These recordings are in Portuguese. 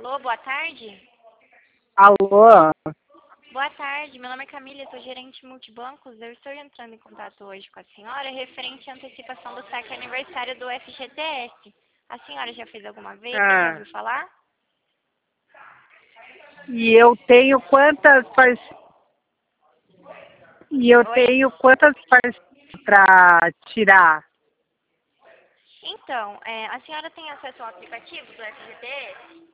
Alô, boa tarde. Alô? Boa tarde, meu nome é Camila, eu sou gerente multibancos. Eu estou entrando em contato hoje com a senhora referente à antecipação do saque aniversário do FGTS. A senhora já fez alguma vez? Já Ah, ouviu falar? e eu tenho quantas Oi? para tirar? Então, a senhora tem acesso ao aplicativo do FGTS?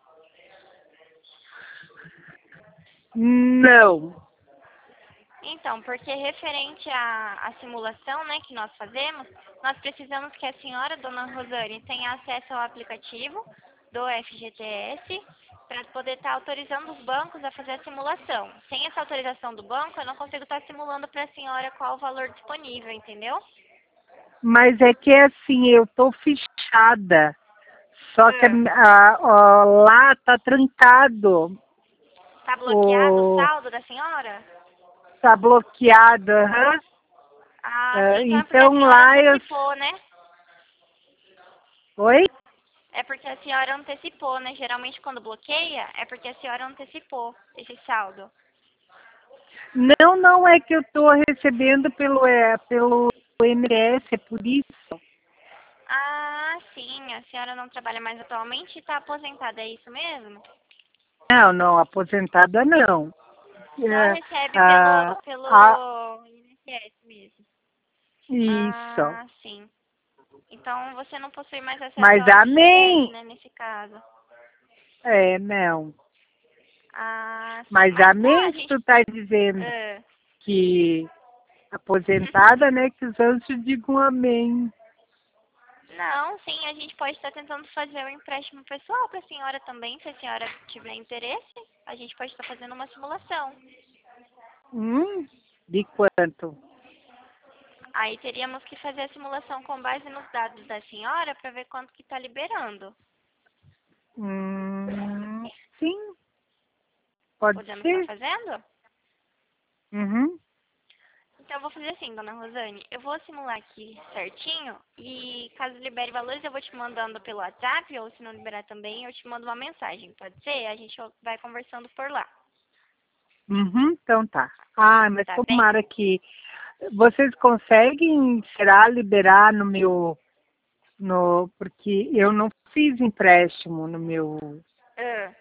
Não. Então, porque referente à simulação, né, que nós fazemos, nós precisamos que a senhora, dona Rosane, tenha acesso ao aplicativo do FGTS para poder estar autorizando os bancos a fazer a simulação. Sem essa autorização do banco, eu não consigo estar simulando para a senhora qual o valor disponível, entendeu? Mas é que assim, eu tô fichada. Só que Ah, lá tá trancado. tá bloqueado o O, saldo da senhora? tá bloqueado. Aham. Ah, sim, então é porque a Então senhora lá eu. antecipou, né? Oi? É porque a senhora antecipou, né? Geralmente quando bloqueia, é porque a senhora antecipou esse saldo. Não, não é que eu tô recebendo pelo INSS, é por isso. Ah, sim, a senhora não trabalha mais atualmente e está aposentada, é isso mesmo? Não, não, aposentada não. Só É, recebe ah, ah, pelo INSS mesmo. isso. Ah, sim. Então você não possui mais acesso Mas ao FGTS, amém. né, nesse caso. É, não. Ah, sim. Mas Mas tá, a amém que gente. tu tá dizendo Ah. que aposentada, né? Que os anjos digam amém. Não, sim, a gente pode estar tentando fazer um empréstimo pessoal para a senhora também, se a senhora tiver interesse. A gente pode estar fazendo uma simulação. De quanto? Aí teríamos que fazer a simulação com base nos dados da senhora para ver quanto que está liberando. Sim, pode Podemos estar ser. fazendo? Uhum. Então eu vou fazer assim, dona Rosane. Eu vou simular aqui certinho e caso libere valores eu vou te mandando pelo WhatsApp ou se não liberar também eu te mando uma mensagem. Pode ser? A gente vai conversando por lá. Uhum, então tá. Ah, mas Tá bem? tomara que vocês conseguem, será, liberar no meu, no, porque eu não fiz empréstimo no meu, Ah,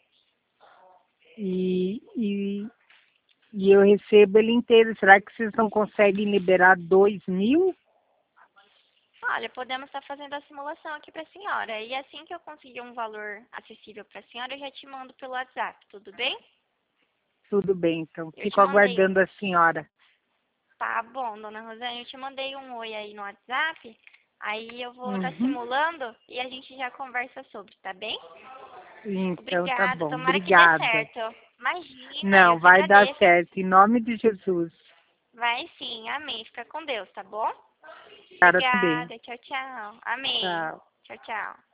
e, e, e eu recebo ele inteiro. Será que vocês não conseguem liberar 2.000? olha, podemos estar fazendo a simulação aqui para a senhora. E assim que eu conseguir um valor acessível para a senhora, eu já te mando pelo WhatsApp, tudo bem? Tudo bem, então. Eu te Fico mandei um. aguardando a senhora. Tá bom, dona Rosane, eu te mandei um oi aí no WhatsApp. Aí eu vou estar Uhum. simulando e a gente já conversa sobre, tá bem? Então tá Obrigada, bom. tomara que dê Obrigada. certo. Imagina, eu Não, que vai dar agradeço. certo. Em nome de Jesus. Vai sim, amém. Fica com Deus, tá bom? Cara também. Obrigada, tchau, tchau. Amém. Tchau. Tchau, tchau.